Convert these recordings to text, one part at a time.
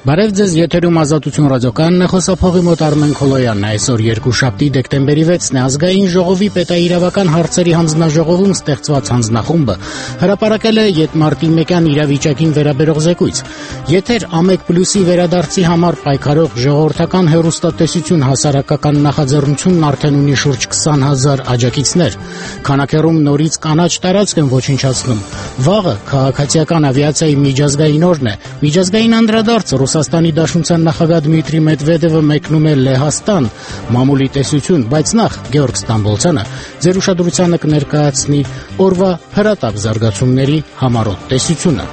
Բարև ձեզ, եթերում Ազատություն ռադիոկայանն է, խոսափողի մոտ Արմեն Քոլոյանն է։ Այսօր երկուշաբթի դեկտեմբերի 6-ն է, Ազգային ժողովի պետաիրավական հարցերի հանձնաժողովում ստեղծված հանձնախումբը հրապարակել է ետմարտի 1-յան իրավիճակին վերաբերող զեկույց։ Եթեր ԱՄԵԿ+-ի վերադարձի համար պայքարող ժողովրդական հեռուստատեսություն հասարակական նախաձեռնությունն արդեն ունի շուրջ 20,000 աջակիցներ։ Քանակերում նորից կանաչ տարածք են ոչնչացնում։ Վաղը քաղաքացիական ավիացիայի միջազգային օրն է։ Միջազգային անդրադարձ Ռուսաստանի Դաշնության նախագահ Դմիտրի Մեդվեդևը մեկնում է Լեհաստան, մամուլի տեսություն, բայց նախ Գեորգ Ստամբոլցյանը ձեր ուշադրությանը կներկայացնի օրվա հրատապ զարգացումների համառոտ տեսությունը։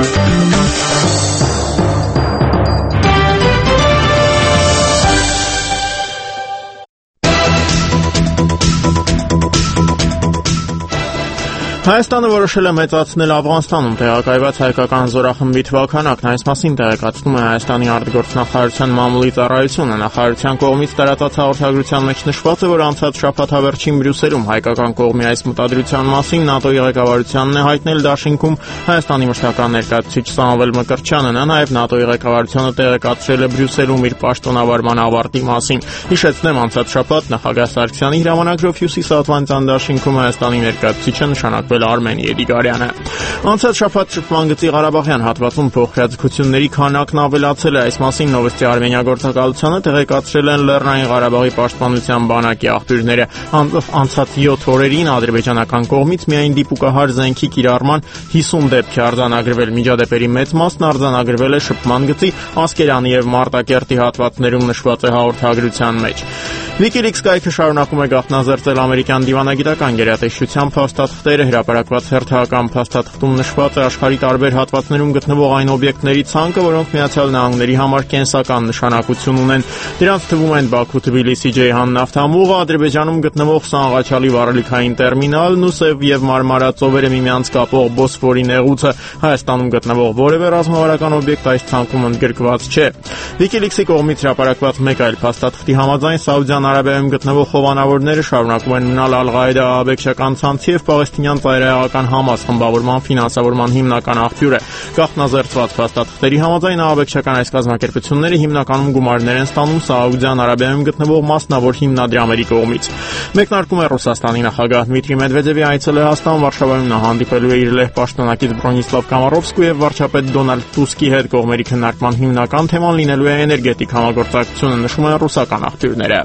Հայաստանը որոշել է մեծացնել Աֆղանստանում տեղակայված հայկական զորախմբի թվաքանակն, այս մասին տեղեկացնում է Հայաստանի արտգործնախարարության մամուլի ծառայությունը։ Նախարարության կողմից տարածած հաղորդագրության մեջ նշված է, որ անցած շաբաթ հավերժին Բրյուսելում հայկական կողմի այս մտադրության մասին ՆԱՏՕ-ի ղեկավարությանն է հայտնել դաշինքում Հայաստանի մշտական ներկայացուցիչ Սամվել Մկրտչյանը։ Նա նաև ՆԱՏՕ-ի ղեկավարությունը տեղեկացրել է Բրյուսելում իր պաշտոնավարման ավարտի մասին։ Հիշեցնեմ, անցած շաբաթ նախագահ Սարգսյանի հրամանագրով Հյուսիսատլանտյան դաշինքում Հայաստանի ներկայացուցիչը նշանակվել Արմեն Եդիգարյանը։ Անցած շաբաթ շփման գծի Ղարաբաղյան հատվածում փոխհրաձգությունների քանակն ավելացել է։ Այս մասին Նովոստի Արմենիա գործակալությանը տեղեկացրել են Լեռնային Ղարաբաղի պաշտպանության բանակի աղբյուրները։ Անցած 7 օրերին ադրբեջանական կողմից միայն դիպուկահար զենքի կիրառման 50 դեպք է արձանագրվել։ Միջադեպերի մեծ մասն արձանագրվել է շփման գծի Ասկերանի եւ Մարտակերտի հատվածներում նշված է հաղորդագրության մեջ։ WikiLeaks կայքը շարունակում է գաղտնազերծել ամերիկյան դիվանագիտական գերատեսչության փաստաթղթերը։ Հրապարակված հերթական փաստաթղթում նշված է աշխարհի տարբեր հատվածներում գտնվող այն օբյեկտների ցանկը, որոնք Միացյալ Նահանգների համար կենսական նշանակություն ունեն։ Դրանց թվում են Բաքու-Թբիլիսի Ջեյհան նավթամուղը, Ադրբեջանում գտնվող Սանղաչալի վառելիքային տերմինալն ու Սև եւ Մարմարա ծովերը միմյանց կապող Բոսֆորի նեղուցը։ Հայաստանում գտնվող որևէ ռազմավարական օբյեկտ այս ցանկում ընդգրկված չէ։ WikiLeaks-ի կողմից հրապարակված մեկ այլ փաստաթղթի համաձայն Սաուդյան Արաբիայում գտնվող խոհանավորները շարունակում են մնալ Ալ-Ղաիդա ահաբեկչական ցանցի եւ Պաղեստինյան ծայրահեղական Համաս խմբավորման ֆինանսավորման հիմնական աղբյուրը։ Գաղտնազերծված փաստաթղթերի համաձայն ահաբեկչական այս կազմակերպությունները հիմնականում գումարներ են ստանում Սաուդյան Արաբիայում գտնվող մասնավոր հիմնադրամերի կողմից։ Մեկնարկում է Ռուսաստանի նախագահ Դմիտրի Մեդվեդևի այցը Լեհաստան, Վարշավայում նա հանդիպելու է իր լեհ պաշտոնակից Բրոնիսլավ Կամարովսկու եւ վարչապետ Դոնալդ Տուսկի հետ։ Կողմերի քննարկման հիմնական թեման լինելու է էներգետիկ համագործակցությունը, նշում են ռուսական աղբյուրները։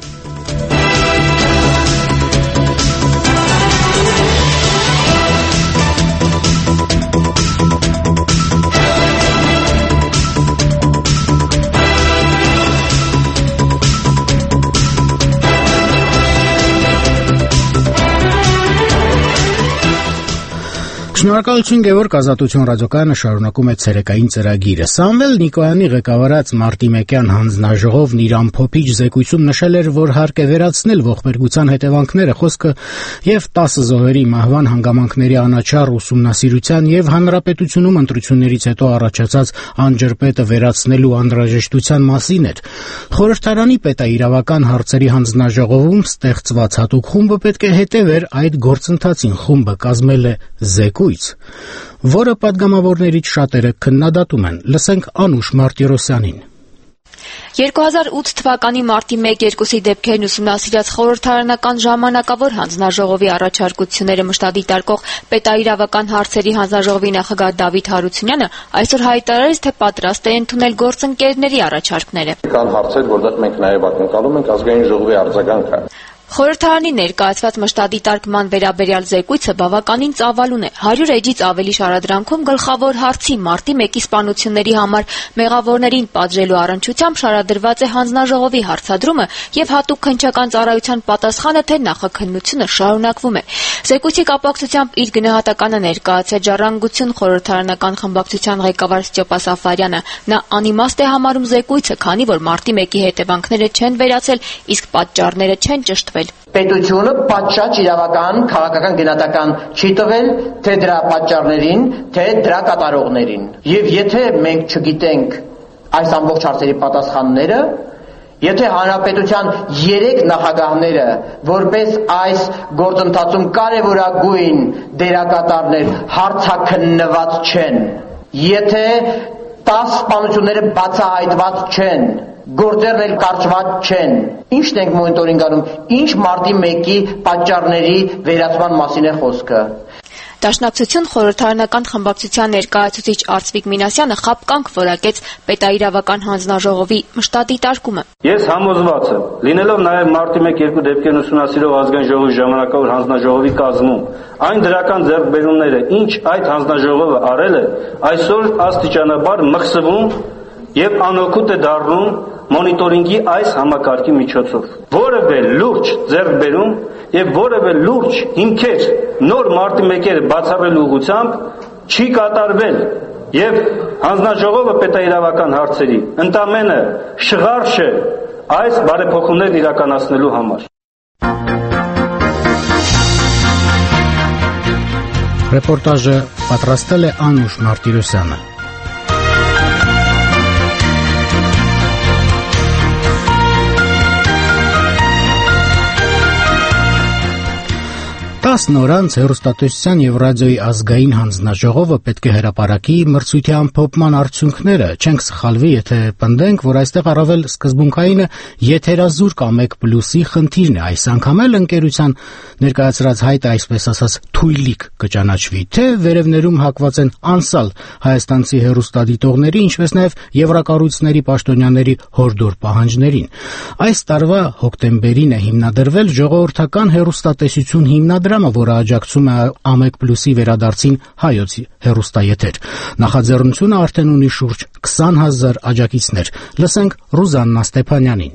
Շնորհակալություն Գևորգ, Ազատություն ռադիոկայանը շարունակում է ցերեկային ծրագիրը։ Սամվել Նիկոյանի ղեկավարած մարտի 1-յան հանձնաժողովն իր ամփոփիչ զեկույցում նշել էր, որ հարկ է վերացնել ողբերգության հետևանքները, խոսքը եւ 10 զոհերի մահվան հանգամանքների անաչառ ուսումնասիրության եւ հանրապետությունում ընտրություններից հետո առաջացած անջրպետը վերացնելու անհրաժեշտության մասին էր։ Խորհրդարանի պետաիրավական հարցերի հանձնաժողովում ստեղծված հատուկ խումբը պետք է հետևեր այդ գործընթացին։ Խումբը կազմել է զեկույց, որը падգամավորներից շատերը քննադատում են։ Լսենք Անուշ Մարտիրոսյանին։ 2008 թվականի մարտի 1-2-ի դեպքերն ուսումնասիրած խորհրդարանական ժամանակավոր հանձնաժողովի առաջարկությունները մշտադիտարկող պետաիրավական հարցերի հանձնաժողովի նախագահ Դավիթ Հարությունյանը այսօր հայտարարեց, թե պատրաստ է ընդունել գործընկերների առաջարկները։ Կան հարցեր, որտեղ մենք նաև ակնկալում ենք ազգային ժողովի արձագանքը։ Խորհրդարանի ներկայացված մշտադիտարկման վերաբերյալ զեկույցը բավականին ծավալուն է։ 100 էջից ավելի շարադրանքում գլխավոր հարցի մարտի 1-ի սպանությունների համար մեղավորներին պատժելու առնչությամբ շարադրված է հանձնաժողովի հարցադրումը եւ հատուկ քննչական ծառայության պատասխանը, թե նախաքննությունը շարունակվում է։ Զեկույցի կապակցությամբ իր գնահատականը ներկայացրեց Ժառանգություն խորհրդարանական խմբակցության ղեկավար Ստյոպա Սաֆարյանը։ Նա անիմաստ է համարում զեկույցը, քանի որ մարտի 1-ի հետևանքները չեն վերացել, իսկ պատճառները չեն ճշտվել։ Պետությունը պատշաճ իրավական, քաղաքական գնահատական չի տվել թե դրա պատճառներին, թե դրա կատարողներին։ Եվ եթե մենք չգիտենք այս ամբողջ հարցերի պատասխանները, եթե հանրապետության 3 նախագահները որպես այս գործընթացում կարևորագույն դերակատարներ հարցաքննված չեն, եթե 10 սպանությունները բացահայտված չեն, գործերն էլ կարճված չեն։ Ինչն ենք մոնիտորինգ անում, ինչ մարտի 1-ի պատճառների վերացման մասին է խոսքը։ Դաշնակցություն խորհրդարանական խմբակցության ներկայացուցիչ Արծվիկ Մինասյանը խաբկանք որակեց պետաիրավական հանձնաժողովի մշտադիտարկումը։ Ես համոզված եմ, լինելով նաև մարտի 1-2 դեպքերն ուսումնասիրող ազգային ժողովի ժամանակավոր հանձնաժողովի կազմում, այն դրական ձեռքբերումները, ինչ այդ հանձնաժողովը արել է, այսօր աստիճանաբար մխսվում եւ անօգուտ է դառնում մոնիտորինգի այս համակարգի միջոցով։ Որևէ լուրջ ձեռքբերում եւ որևէ լուրջ հիմքեր նոր մարտի 1-երը բացառելու ուղղությամբ չի կատարվել եւ հանձնաժողովը պետաիրավական հարցերի ընդամենը շղարշ է այս բարեփոխումներն իրականացնելու համար։ Ռեպորտաժը պատրաստել է Անուշ Մարտիրոսյանը։ Նոր անց հեռուստատեսության եւ ռադիոյի ազգային հանձնաժողովը պետք է հրապարակի մրցույթի ամփոփման արդյունքները։ Չենք սխալվի, եթե պնդենք, որ այստեղ առավել սկզբունքայինը եթերազուրկ A1+-ի խնդիրն է։ Այս անգամ էլ ընկերության ներկայացրած հայտը այսպես ասած թույլիկ կճանաչվի, թե վերևներում հակված են անսալ հայաստանցի հեռուստադիտողների, ինչպես նաեւ եվրակառույցների պաշտոնյաների հորդոր պահանջներին։ Այս տարվա հոկտեմբերին է հիմնադրվել ժողովրդական հեռուստատեսություն հիմնադրամը, որը աջակցում է A1+-ի վերադարձին հայոց հեռուստաեթեր։ Նախաձեռնությունը արդեն ունի շուրջ 20,000 աջակիցներ։ Լսենք Ռուզաննա Ստեփանյանին։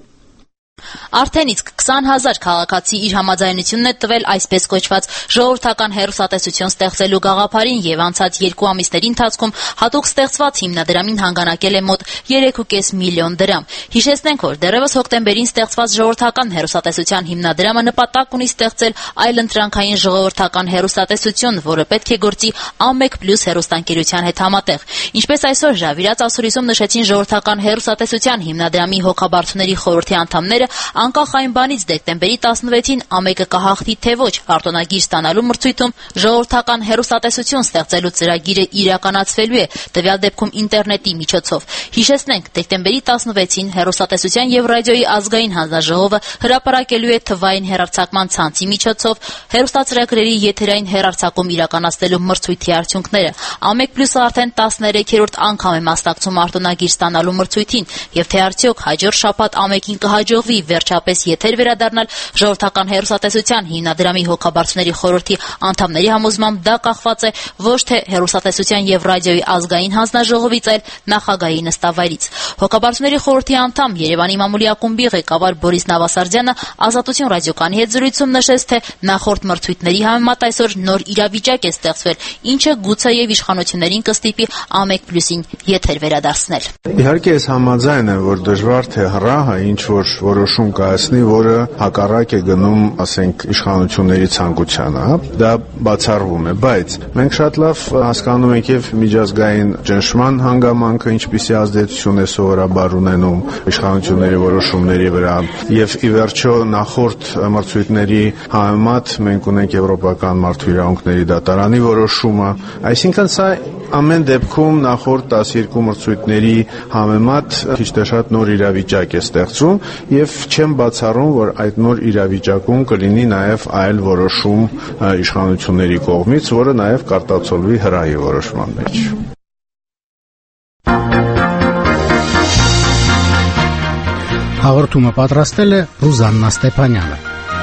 Արդեն իսկ 20,000 քաղաքացի իր համաձայնությունն է տվել այսպես կոչված ժողովրդական հեռուստատեսություն ստեղծելու գաղափարին եւ անցած 2 ամիսների ընթացքում հատուկ ստեղծված հիմնադրամին հանգանակել է մոտ 3.5 միլիոն դրամ։ Հիշեցնենք, որ դեռևս հոկտեմբերին ստեղծված ժողովրդական հեռուստատեսության հիմնադրամը նպատակ ունի ստեղծել այլընտրանքային ժողովրդական հեռուստատեսություն, որը պետք է գործի A1+ հեռուստաընկերության հետ համատեղ։ Ինչպես այսօր Ժավիրած ասորիսում նշեցին ժողովրդական հեռուստատեսության հիմնադրամի հոգաբարձուների խորհրդի անդամները, անկախ այն բանից դեկտեմբերի 16-ին A1-ը կհաղթի թե ոչ արտոնագիր ստանալու մրցույթում ժողովրդական հեռուստատեսություն ստեղծելու ծրագիրը իրականացվելու է, տվյալ դեպքում ինտերնետի միջոցով։ Հիշեցնենք, դեկտեմբերի 16-ին հեռուստատեսության եւ ռադիոյի ազգային հանձնաժողովը հրապարակելու է թվային հեռարձակման ցանցի միջոցով հեռուստացրագրերի եթերային հեռարձակում իրականացնելու մրցույթի արդյունքները։ A1+-ը արդեն 13-րդ անգամ է մասնակցում արտոնագիր ստանալու մրցույթին, եւ թե արդյոք հաջորդ շաբաթ A1-ին կհաջողվի վերջապես եթեր վերադառնալ ժողովրդական հեռուստատեսության հիմնադրամի հոգաբարձուների խորհրդի անդամների համոզմամբ դա կախված է ոչ թե հեռուստատեսության եւ ռադիոյի ազգային հանձնաժողովից, այլ նախագահի նստավայրից։ Հոգաբարձուների խորհրդի անդամ Երևանի մամուլի ակումբի ղեկավար Բորիս Նավասարդյանը Ազատություն ռադիոկայանի հետ զրույցում նշեց, թե նախորդ մրցույթների համեմատ այսօր նոր իրավիճակ է ստեղծվել, ինչը գուցեև իշխանություններին կստիպի A1+-ին եթեր վերադարձնել։ Իհարկե ես համաձայն եմ, որ դժվար թե հրահը ինչ որ որոշում կայացնի, որը հակառակ է գնում, ասենք, իշխանությունների ցանկությանը, դա բացառվում է, բայց մենք շատ լավ հասկանում ենք եւ միջազգային ճնշման հանգամանքը ինչպիսի ազդեցություն է սովորաբար ունենում իշխանությունների որոշումների վրա, եւ ի վերջո նախորդ մրցույթների համեմատ մենք ունենք Եվրոպական մարդու իրավունքների դատարանի որոշումը, այսինքն սա ամեն դեպքում նախորդ 12 մրցույթների համեմատ քիչ թե շատ նոր իրավիճակ է ստեղծում եւ չեմ բացառում, որ այդ նոր իրավիճակում կլինի նաեւ այլ որոշում իշխանությունների կողմից, որը նաեւ կարտացոլվի հրահի որոշման մեջ։ Հաղորդումը պատրաստել է Ռուզաննա Ստեփանյանը։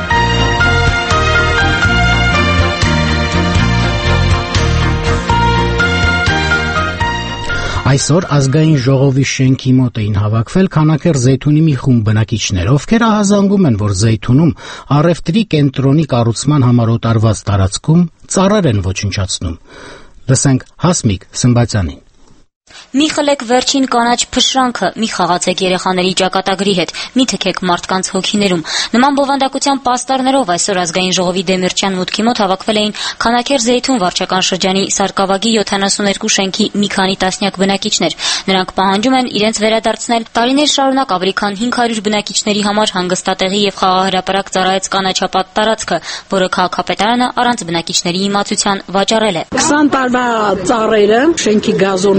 Այսօր ազգային ժողովի շենքի մոտ էին հավաքվել Քանաքեռ Զեյթունի մի խումբ բնակիչներ, ովքեր ահազանգում են, որ Զեյթունում առևտրի կենտրոնի կառուցման համար օտարված տարածքում ծառեր են ոչնչացնում։ Լսենք Հասմիկ Սմբատյանին։ Մի խլեք վերջին կանաչ փշրանքը, մի խաղացեք երեխաների ճակատագրի հետ, մի թքեք մարդկանց հոգիներում։ Նման բովանդակության պաստառներով այսօր ազգային ժողովի Դեմիրճյան մուտքի մոտ հավաքվել էին Քանաքեռ Զեյթուն վարչական շրջանի Սարգսավագի 72 շենքի մի քանի տասնյակ բնակիչներ։ Նրանք պահանջում են իրենց վերադարձնել տարիներ շարունակ ավելի քան 500 բնակիչների համար հանգստատեղի եւ խաղահրապարակ ծառայեց կանաչապատ տարածքը, որը քաղաքապետարանը առանց բնակիչների իմացության վաճառել է։ 20 տարվա ծառերը, շենքի գազոնի ծառեր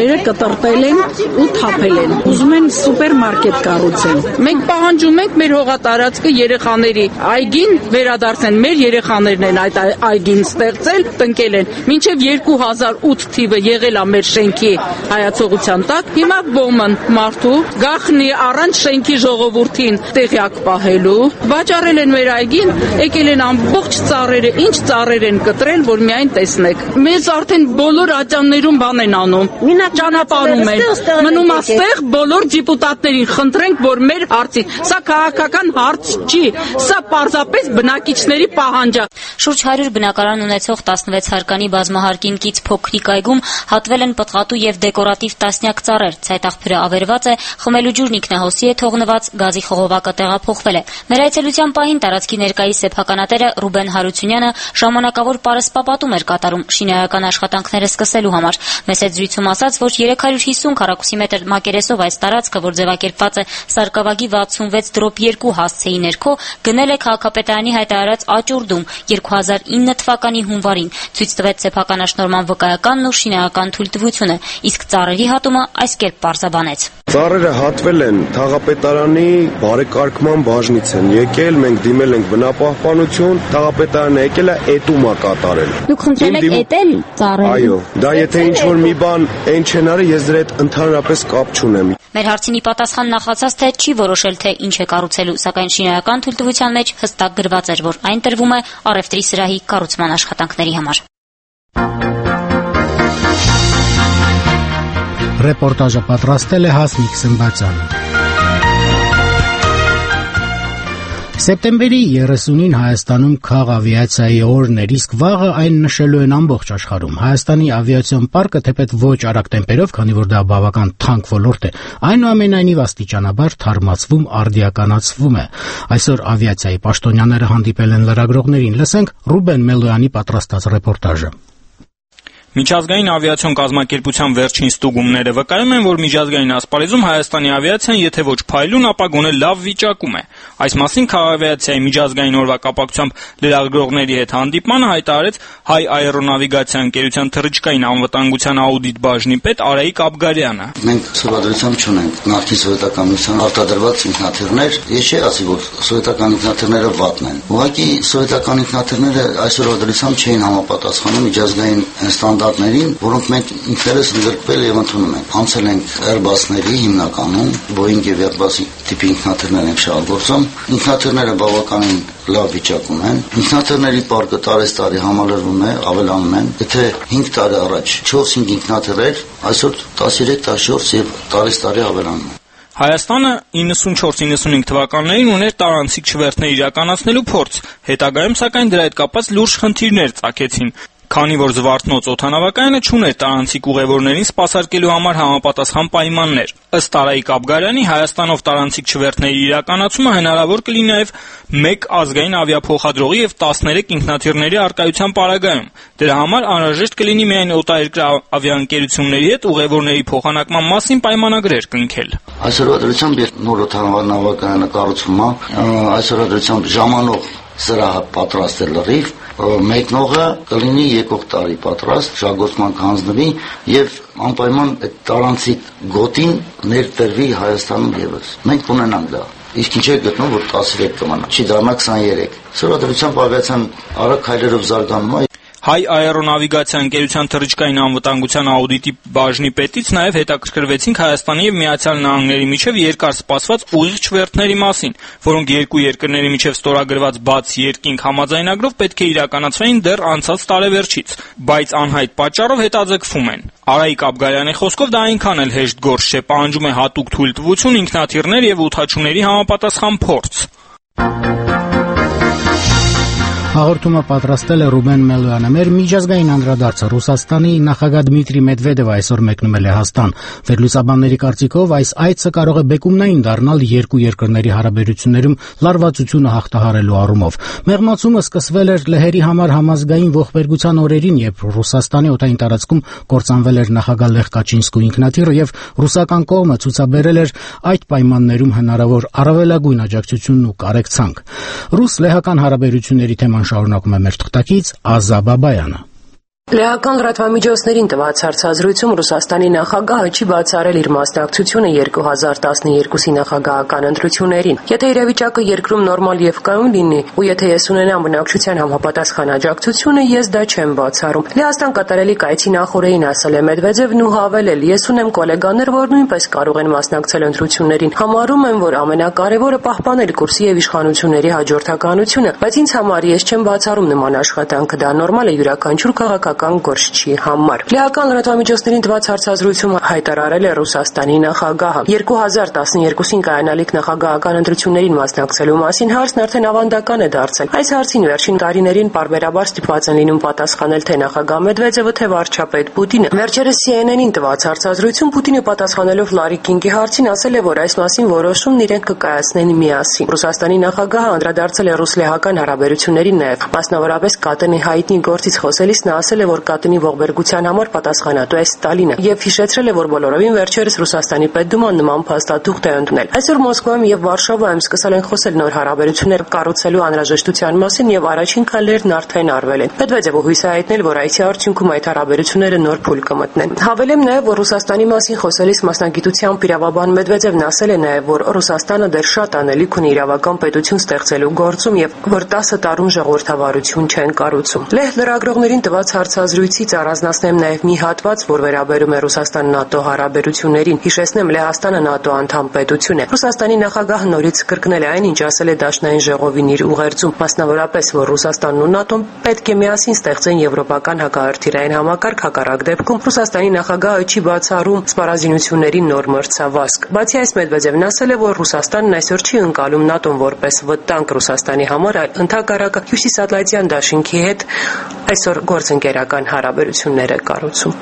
տղերը կտրտել են ու թափել են։ Ուզում են սուպերմարկետ կառուցեն։ Մենք պահանջում ենք մեր հողատարածքը երեխաների այգին վերադարձեն։ Մեր երեխաներն են այդ այգին ստեղծել, տնկել են։ Մինչև 2008 թիվը եղել է մեր շենքի հայացողության տակ։ Հիմա բոմն մարդու գախնի առանց շենքի ժողովրդին տեղյակ պահելու։ Վաճառել են մեր այգին, եկել են ամբողջ ծառերը, ինչ ծառեր են կտրել, որ միայն տեսնեք։ Մեզ արդեն բոլոր ատյաններում բան են անում։ Ճանապարհում են։ Մնում աստեղ բոլոր դիպուտատներին խնդրենք, որ մեր հարցի, սա քաղաքական հարց չի, սա պարզապես բնակիչների պահանջ է։ Շուրջ 100 բնակարան ունեցող 16 հարկանի բազմահարկին կից փոքրիկ այգում հատվել են պտղատու եւ դեկորատիվ տասնյակ ծառեր։ Ցայտաղբյուրը ավերված է, խմելու ջուրն ինքնահոսի է թողնված, գազի խողովակը տեղափոխվել է։ Մեր այցելության պահին տարածքի ներկայիս սեփականատերը Ռուբեն Հարությունյանը ժամանակավոր պարսպապատում էր կատարում շինարարական աշխատանքները սկսելու համար։ Մեծ զրույցում ասաց, որ 350 քառակուսի մետր մակերեսով այս տարածքը, որ ձևակերպված է Սարգսակի 66/2 հասցեի ներքո, գնել է քաղաքապետարանի հայտարարած աճուրդում 2009 թվականի հունվարին։ Ցույց տվեց սեփականաշնորհման վկայականն ու շինարարական թույլտվությունը, իսկ ծառերի հատումը այս կերպ պարզաբանեց։ Ծառերը հատվել են Թաղապետարանի բարեկարգման բաժնից են եկել, մենք դիմել ենք բնապահպանություն, Թաղապետարանը եկել է էտումա կատարել։ Դուք խնդրել եք էտել ծառերը։ Այո, դա եթե ինչ-որ մի բան այն չեն արել, ես դրա հետ ընդհանրապես կապ չունեմ։ Մեր հարցինի պատասխան նախացած թե չի որոշել թե ինչ է կառուցելու, սակայն շինարարական թույլտվության մեջ հստակ գրված էր, որ այն տրվում է առևտրի սրահի կառուցման աշխատանքների համար։ Ռեպորտաժը պատրաստել է Հասմիկ Սմբացյանը։ Սեպտեմբերի 30-ին Հայաստանում քաղավիացիայի օրն էր, իսկ վաղը այն նշելու են ամբողջ աշխարհում։ Հայաստանի ավիացիոն պարկը թեպետ ոչ արագ տեմպերով, քանի որ դա բավական թանկ ոլորտ է, այնուամենայնիվ աստիճանաբար թարմացվում, արդիականացվում է։ Այսօր ավիացիայի պաշտոնյաները հանդիպել են լրագրողներին։ Լսենք Ռուբեն Մելոյանի պատրաստած ռեպորտաժը։ Միջազգային ավիացիոն կազմակերպության վերջին ստուգումները վկայում են, որ միջազգային ասպարեզում Հայաստանի ավիացիան եթե ոչ փայլուն, ապա գոնե լավ վիճակում է։ Այս մասին քաղավիացիայի միջազգային օրվա կապակցությամբ լրագրողների հետ հանդիպմանը հայտարարեց Հայ աերոնավիգացիա ընկերության թռիչքային անվտանգության աուդիտ բաժնի պետ Արայիկ Աբգարյանը։ Մենք սովորությամբ չունենք նախկին սովետականության արտադրված ինքնաթիռներ, ես չի ասի, որ սովետական ինքնաթիռները վատն են։ Ուղղակի սովետական ինքնաթիռները այսօր ադրությամբ չէին համապատասխանում միջազգային ստանդարտներին, որոնք մենք ինքներս ընդգրկվել եւ ընդունում ենք։ Անցել ենք Airbus-ների հիմնականում, Boeing եւ Airbus-ի տիպի ինքնաթիռներ ենք շահագործում։ Ինքնաթիռները բավականին լավ վիճակում են։ Ինքնաթիռների պարկը տարեստարի համալրվում է, ավելանում են։ Եթե 5 տարի առաջ 4-5 ինքնաթիռեր, այսօր 13-14 եւ տարեստարի ավելանում է։ Հայաստանը 94-95 թվականներին ուներ տարանցիկ չվերթներ իրականացնելու փորձ, հետագայում սակայն դրա հետ կապված լուրջ խնդիրներ ծագեցին, քանի որ Զվարթնոց օդանավակայանը չուներ տարանցիկ ուղևորներին սպասարկելու համար համապատասխան պայմաններ։ Ըստ Արայիկ Աբգարյանի, Հայաստանով տարանցիկ չվերթների իրականացումը հնարավոր կլինի նաև մեկ ազգային ավիափոխադրողի եւ 13 ինքնաթիռների առկայության պարագայում։ Դրա համար անհրաժեշտ կլինի միայն օտարերկրյա ավիաընկերությունների հետ ուղևորների փոխանակման մասին պայմանագրեր կնքել։ Այսօրվա դրությամբ նոր օդանավակայանը կառուցվում է, այսօրվա դրությամբ ժամանող սրահը պատրաստ է լրիվ, մեկնողը կլինի եկող տարի պատրաստ, շահգործման կհանձնվի եւ անպայման այդ տարանցիկ գոտին ներդրվի Հայաստանում եւս։ Մենք ունենանք դա։ Իսկ ինչ է գտնում, որ 13 կմնա, չի դառնա 23։ Սովորությամբ ավիացիան արագ քայլերով զարգանում է։ Հայ աերոնավիգացիա ընկերության թռիչքային անվտանգության աուդիտի բաժնի պետից նաև հետաքրքրվեցինք Հայաստանի եւ Միացյալ Նահանգների միջև երկար սպասված ուղիղ չվերթների մասին, որոնք երկու երկրների միջև ստորագրված բաց երկինք համաձայնագրով պետք է իրականացվեին դեռ անցած տարեվերջից, բայց անհայտ պատճառով հետաձգվում են։ Արայիկ Աբգարյանի խոսքով դա այնքան էլ հեշտ գործ չէ, պահանջում է հատուկ թույլտվություն, ինքնաթիռներ եւ ութաչուների համապատասխան փորձ։ Հաղորդումը պատրաստել է Ռուբեն Մելոյանը։ Մեր միջազգային անդրադարձը Ռուսաստանի նախագահ Դմիտրի Մեդվեդևը այսօր մեկնում է Լեհաստան։ Վերլուծաբանների կարծիքով այս այցը կարող է բեկումնային դառնալ երկու երկրների հարաբերություններում լարվածությունը հաղթահարելու առումով։ Մեղմացումը սկսվել էր լեհերի համար համազգային ողբերգության օրերին, երբ Ռուսաստանի օդային տարածքում կործանվել էր նախագահ Լեխ Կաչինսկու ինքնաթիռը եւ ռուսական կողմը ցուցաբերել էր այդ պայմաններում հնարավոր առավելագույն աջակցությունն ու կարեկցանք։ Ռուս-լեհական հարաբերությունների թեման շարունակում է մեր թղթակից Ազա Բաբայանը։ Լեհական լրատվամիջոցներին տված հարցազրույցում Ռուսաստանի նախագահը չի բացառել իր մասնակցությունը 2012-ի նախագահական ընտրություններին։ Եթե իրավիճակը երկրում նորմալ եւ կայուն լինի, ու եթե ես ունենամ բնակչության համապատասխան աջակցությունը, ես դա չեմ բացառում։ Լեհաստան կատարելի կայցի նախորդին ասել է Մեդվեդևն ու հավելել. Ես ունեմ գոլեգաներ, որ նույնպես կարող են մասնակցել ընտրություններին։ Համարում եմ, որ ամենակարևորը պահպանել կուրսի եւ իշխանությունների հաջորդականությունը, բայց ինձ համար ես չեմ բացառում նման աշխատանքը, դա նորմալ է յուրաքանչյուր քաղաքական գործչի համար։ Լեհական լրատվամիջոցներին տված հարցազրույցում հայտարարել է Ռուսաստանի նախագահը 2012-ին կայանալիք նախագահական ընտրություններին մասնակցելու մասին հարցն արդեն ավանդական է դարձել։ Այս հարցին վերջին տարիներին պարբերաբար ստիպված են լինում պատասխանել թե նախագահ Մեդվեդևը, թե վարչապետ Պուտինը։ Վերջերս CNN-ին տված հարցազրույցում Պուտինը պատասխանելով Լարի Կինգի հարցին ասել է, որ այս մասին որոշումն իրենք կկայացնեն միասին։ Ռուսաստանի նախագահը անդրադարձել է ռուս-լեհական հարաբերություններին նաև, մասնավորապես Կատենի հայտնի գործից խոսելիս նա ասել է, որ Կատնի ողբերգության համար պատասխանատու է Ստալինը եւ հիշեցրել է, որ բոլորովին վերջերս Ռուսաստանի պետդուման նման փաստաթուղթ է ընդունել։ Այսօր Մոսկվայում եւ Վարշավայում սկսել են խոսել նոր հարաբերություններ կառուցելու անհրաժեշտության մասին եւ առաջին քայլերն արդեն արվել են։ Մեդվեդևը հույս է հայտնել, որ այսի արդյունքում այդ հարաբերությունները նոր փուլ կմտնեն։ Հավելեմ նաեւ, որ Ռուսաստանի մասին խոսելիս մասնագիտությամբ իրավաբան Մեդվեդևն ասել է նաեւ, որ Ռուսաստանը դեռ շատ անելիք ունի իրավական պետություն ստեղծելու գործում եւ որ 10 տարում ժողովրդավարություն չեն կառուցում։ Լեհ լրագրողներին տված հարցազրույցից առանձնացնեմ նաև մի հատված, որ վերաբերում է Ռուսաստան-ՆԱՏՕ հարաբերություններին։ Հիշեցնեմ, Լեհաստանը ՆԱՏՕ անդամ պետություն է։ Ռուսաստանի նախագահը նորից կրկնել է այն, ինչ ասել է Դաշնային ժողովին իր ուղերձում, մասնավորապես, որ Ռուսաստանն ու ՆԱՏՕ-ն պետք է միասին ստեղծեն եվրոպական հակահրթիռային համակարգ, հակառակ դեպքում Ռուսաստանի նախագահը չի բացառում սպառազինությունների նոր մրցավազք։ Բացի այս, Մեդվեդևն ասել է, որ Ռուսաստանն այսօր չի ընկալում ՆԱՏՕ-ն որպես վտանգ Ռուսաստանի համար, այլ ընդհակառակը Հյուսիսատլանտյան դաշինքի հետ այսօր գործընկերական հարաբերություններ է կառուցում։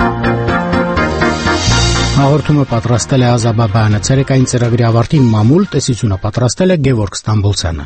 Հաղորդումը պատրաստել է Ազաբաբայանը, ցերեկային ծրագրի ավարտին մամուլ տեսությունը պատրաստել է Գևորգ Ստամբոլցյանը։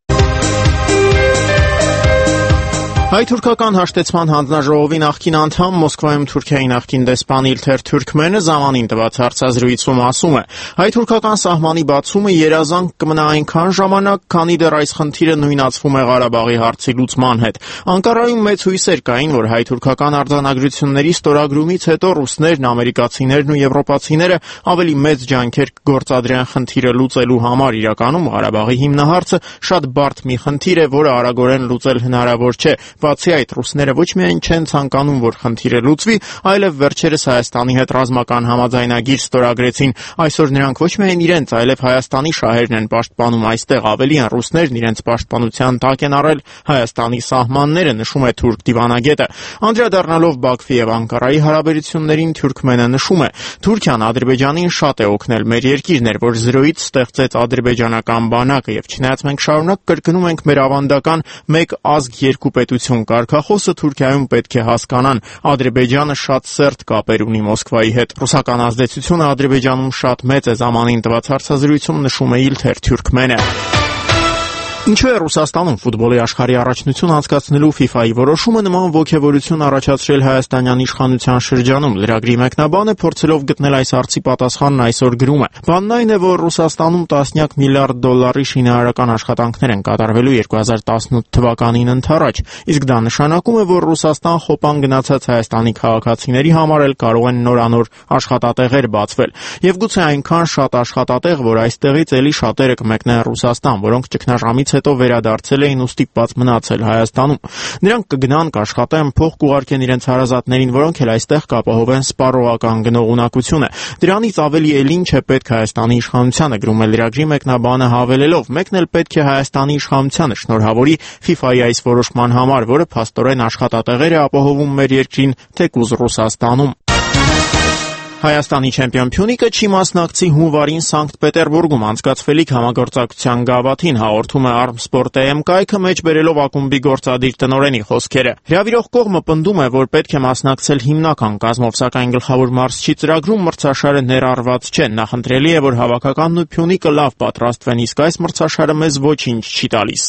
Հայ-թուրքական հաշտեցման հանձնաժողովի նախկին անդամ Մոսկվայում Թուրքիայի նախկին դեսպան Իլթեր Թուրքմենը ժամանին տված հարցազրույցում ասում է. հայ-թուրքական սահմանի բացումը երազանք կմնա այնքան ժամանակ, քանի դեռ այս խնդիրը նույնացվում է Ղարաբաղի հարցի լուծման հետ։ Անկարայում մեծ հույսեր կային, որ հայ-թուրքական արձանագրությունների ստորագրումից հետո ռուսներն, ամերիկացիներն ու եվրոպացիները ավելի մեծ ջանքեր կգործադրեն խնդիրը լուծելու համար։ Իրականում Ղարաբաղի հիմնահարցը շատ բարդ մի խնդիր է, որը արագորեն լուծել հնարավոր չէ։ Բացի այդ, ռուսները ոչ միայն չեն ցանկանում, որ խնդիրը լուծվի, այլև վերջերս Հայաստանի հետ ռազմական համաձայնագիր ստորագրեցին։ Այսօր նրանք ոչ միայն իրենց, այլև Հայաստանի շահերն են պաշտպանում այստեղ, ավելին ռուսներն իրենց պաշտպանության տակ են առել Հայաստանի սահմանները, նշում է թուրք դիվանագետը։ Անդրադառնալով Բաքվի եւ Անկարայի հարաբերություններին, Թուրքմենը նշում է. Թուրքիան Ադրբեջանին շատ է օգնել, մեր երկիրն էր, որ 0-ից ստեղծեց ադրբեջանական բանակը, եւ չնայած մենք շարունակ կրկնում ենք մեր ավանդական մեկ ազգ երկու պետություն կարգախոսը, Թուրքիայում պետք է հասկանան, Ադրբեջանը շատ սերտ կապեր ունի Մոսկվայի հետ։ Ռուսական ազդեցությունը Ադրբեջանում շատ մեծ է, ժամանին տված հարցազրույցում նշում է Իլթեր Թուրքմենը։ Ինչու է Ռուսաստանում ֆուտբոլի աշխարհի առաջնություն անցկացնելու FIFA-ի որոշումը նման ոգևորություն առաջացրել հայաստանյան իշխանության շրջանում։ Լրագրի մեկնաբանը փորձելով գտնել այս հարցի պատասխանն այսօր գրում է. Բանն այն է, որ Ռուսաստանում տասնյակ միլիարդ դոլարի շինարարական աշխատանքներ են կատարվելու 2018 թվականին ընդառաջ, իսկ դա նշանակում է, որ Ռուսաստան խոպան գնացած Հայաստանի քաղաքացիների համար էլ կարող են նորանոր աշխատատեղեր բացվել։ Եվ գուցե այնքան շատ աշխատատեղ, որ այստեղից էլի շատերը կմեկնեն Ռուսաստան, որոնք ճգնաժամից հետո վերադարձել էին ու ստիպված մնացել Հայաստանում։ Նրանք կգնան, կաշխատեն, փող կուղարկեն իրենց հարազատներին, որոնք էլ այստեղ կապահովեն սպառողական գնողունակությունը։ Դրանից ավելի էլ ինչ է պետք Հայաստանի իշխանությանը, գրում է լրագրի մեկնաբանը հավելելով. մեկն էլ պետք է Հայաստանի իշխանությանը շնորհավորի FIFA-ի այս որոշման համար, որը փաստորեն աշխատատեղեր է ապահովում մեր երկրին, թեկուզ Ռուսաստանում։ Հայաստանի չեմպիոն Փյունիկը չի մասնակցի հունվարին Սանկտ Պետերբուրգում անցկացվելիք համագործակցության գավաթին, հաղորդում է Armsport.am կայքը մեջ բերելով ակումբի գործադիր տնօրենի խոսքերը։ Հրավիրող կողմը պնդում է, որ պետք է մասնակցել հիմնական կազմով, սակայն գլխավոր մարզչի ծրագրում մրցաշարը ներառված չէ։ Նախընտրելի է, որ հավաքականն ու Փյունիկը լավ պատրաստվեն, իսկ այս մրցաշարը մեզ ոչինչ չի տալիս։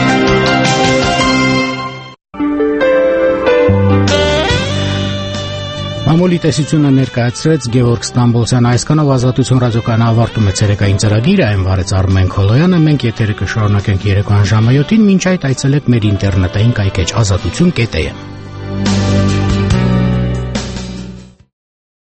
Մամուլի տեսությունը ներկայացրեց Գևորգ Ստամբոլցյանը։ Այսքանով Ազատություն ռադիոկայանը ավարտում է ցերեկային ծրագիրը, այն վարեց Արմեն Քոլոյանը։ Մենք եթերը կշարունակենք երեկոյան ժամը 7-ին, մինչ այդ այցելեք մեր ինտերնետային կայքեջ azatutun.am։